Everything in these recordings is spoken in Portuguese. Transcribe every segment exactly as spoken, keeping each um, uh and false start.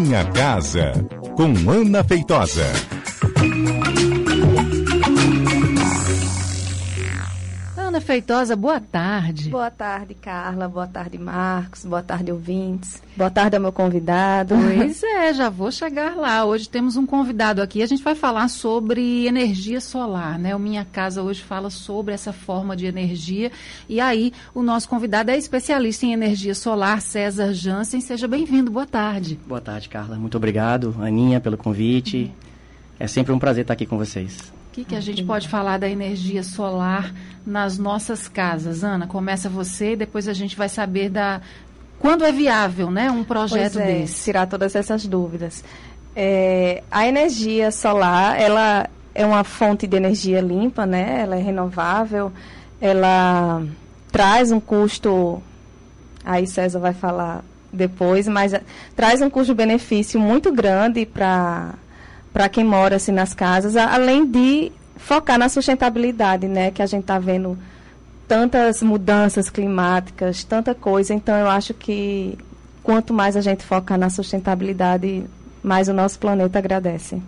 Minha Casa, com Ana Feitosa. Ana Feitosa, boa tarde. Boa tarde, Carla. Boa tarde, Marcos. Boa tarde, ouvintes. Boa tarde ao meu convidado. Pois é, já vou chegar lá. Hoje temos um convidado aqui. A gente vai falar sobre energia solar, né? O Minha Casa hoje fala sobre essa forma de energia. E aí, o nosso convidado é especialista em energia solar, César Jansen. Seja bem-vindo. Boa tarde. Boa tarde, Carla. Muito obrigado, Aninha, pelo convite. Uhum. É sempre um prazer estar aqui com vocês. O que, que a gente pode falar da energia solar nas nossas casas? Ana, começa você e depois a gente vai saber da quando é viável, né, um projeto pois é, desse. Tirar todas essas dúvidas. É, a energia solar, ela é uma fonte de energia limpa, né? Ela é renovável, ela traz um custo, aí César vai falar depois, mas traz um custo-benefício muito grande para... para quem mora assim, nas casas, além de focar na sustentabilidade, né? Que a gente está vendo tantas mudanças climáticas, tanta coisa. Então, eu acho que quanto mais a gente focar na sustentabilidade, mais o nosso planeta agradece.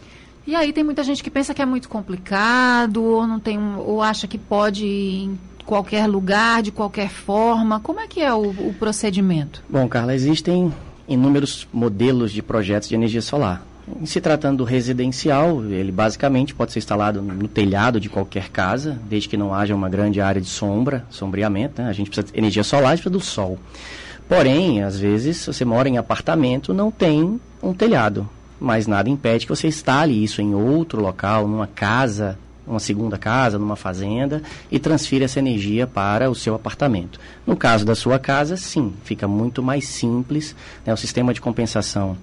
E aí tem muita gente que pensa que é muito complicado, ou, não tem, ou acha que pode ir em qualquer lugar, de qualquer forma. Como é que é o, o procedimento? Bom, Carla, existem inúmeros modelos de projetos de energia solar. Em se tratando do residencial, ele basicamente pode ser instalado no telhado de qualquer casa, desde que não haja uma grande área de sombra, sombreamento, né? A gente precisa de energia solar, a gente precisa do sol. Porém, às vezes, se você mora em apartamento, não tem um telhado, mas nada impede que você instale isso em outro local, numa casa, uma segunda casa, numa fazenda, e transfira essa energia para o seu apartamento. No caso da sua casa, sim, fica muito mais simples, né? O sistema de compensação.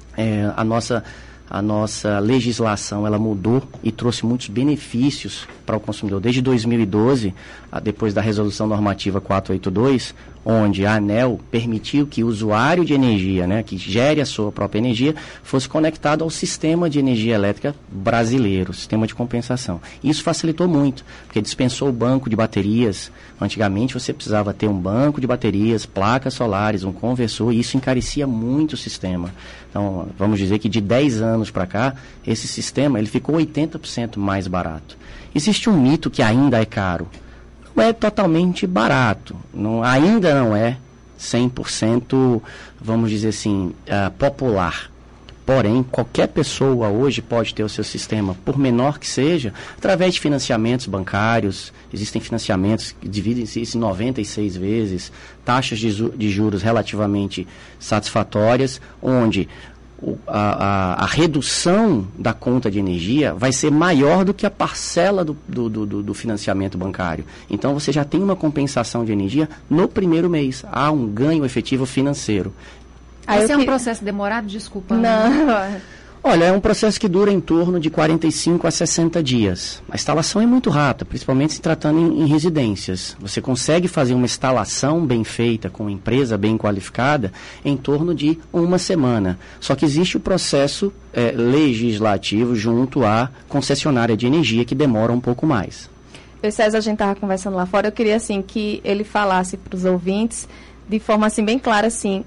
É, a, nossa, a nossa legislação ela mudou e trouxe muitos benefícios para o consumidor. Desde dois mil e doze, a, depois da resolução normativa quatrocentos e oitenta e dois, onde a ANEEL permitiu que o usuário de energia, né, que gere a sua própria energia, fosse conectado ao sistema de energia elétrica brasileiro, sistema de compensação. Isso facilitou muito, porque dispensou o banco de baterias. Antigamente você precisava ter um banco de baterias, placas solares, um conversor, e isso encarecia muito o sistema. Então, vamos dizer que de dez anos para cá, esse sistema ele ficou oitenta por cento mais barato. Existe um mito que ainda é caro. Não é totalmente barato. Não, ainda não é cem por cento, vamos dizer assim, uh, popular. Porém, qualquer pessoa hoje pode ter o seu sistema, por menor que seja, através de financiamentos bancários. Existem financiamentos que dividem-se em noventa e seis vezes, taxas de, ju- de juros relativamente satisfatórias, onde o, a, a, a redução da conta de energia vai ser maior do que a parcela do, do, do, do financiamento bancário. Então, você já tem uma compensação de energia no primeiro mês. Há um ganho efetivo financeiro. Esse que... é um processo demorado? Desculpa. Não. Olha, é um processo que dura em torno de quarenta e cinco a sessenta dias. A instalação é muito rápida, principalmente se tratando em, em residências. Você consegue fazer uma instalação bem feita, com uma empresa bem qualificada, em torno de uma semana. Só que existe o processo é, legislativo junto à concessionária de energia, que demora um pouco mais. Eu e César, a gente estava conversando lá fora, eu queria assim, que ele falasse para os ouvintes, de forma assim, bem clara, assim,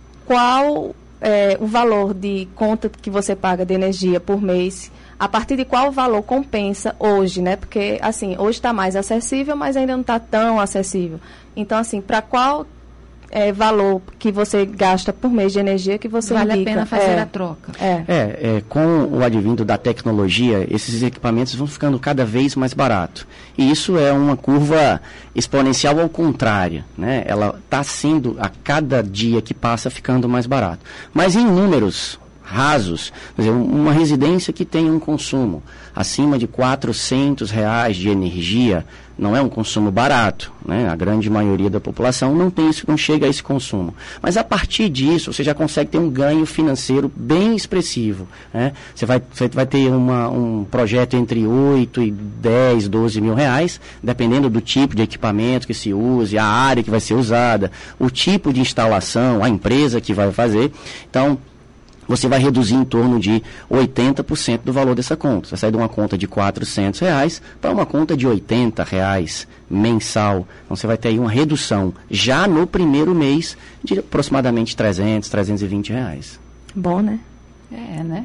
qual... É, o valor de conta que você paga de energia por mês, a partir de qual valor compensa hoje, né? Porque, assim, hoje está mais acessível, mas ainda não está tão acessível. Então, assim, para qual é, valor que você gasta por mês de energia que você vale indica? a pena fazer é, a troca. É. É, é, com o advindo da tecnologia, esses equipamentos vão ficando cada vez mais baratos. E isso é uma curva exponencial ao contrário, né? Ela está sendo, a cada dia que passa, ficando mais barato. Mas em números rasos, quer dizer, uma residência que tem um consumo acima de quatrocentos reais de energia, não é um consumo barato, né? A grande maioria da população não tem isso, não chega a esse consumo. Mas a partir disso, você já consegue ter um ganho financeiro bem expressivo, né? Você vai, você vai ter uma, um projeto entre oito e dez, doze mil reais, dependendo do tipo de equipamento que se use, a área que vai ser usada, o tipo de instalação, a empresa que vai fazer. Então, você vai reduzir em torno de oitenta por cento do valor dessa conta. Você vai sair de uma conta de quatrocentos reais para uma conta de oitenta reais mensal. Então, você vai ter aí uma redução já no primeiro mês de aproximadamente trezentos, trezentos e vinte reais. Bom, né? É, né?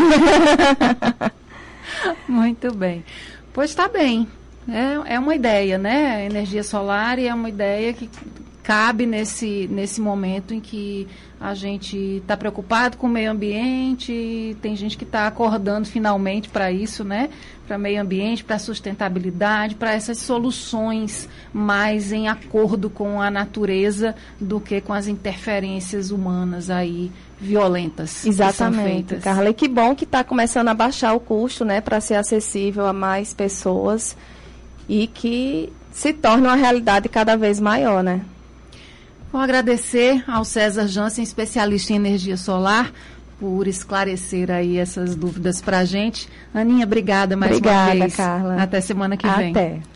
Muito bem. Pois está bem. É, é uma ideia, né? A energia solar é uma ideia que cabe nesse, nesse momento em que a gente está preocupado com o meio ambiente, tem gente que está acordando finalmente para isso, né? Para meio ambiente, para sustentabilidade, para essas soluções mais em acordo com a natureza do que com as interferências humanas aí violentas. Exatamente, Carla. E que bom que está começando a baixar o custo, né? Para ser acessível a mais pessoas e que se torne uma realidade cada vez maior, né? Vou agradecer ao César Jansen, especialista em energia solar, por esclarecer aí essas dúvidas para a gente. Aninha, obrigada mais obrigada, uma vez. Carla. Até semana que vem. Até.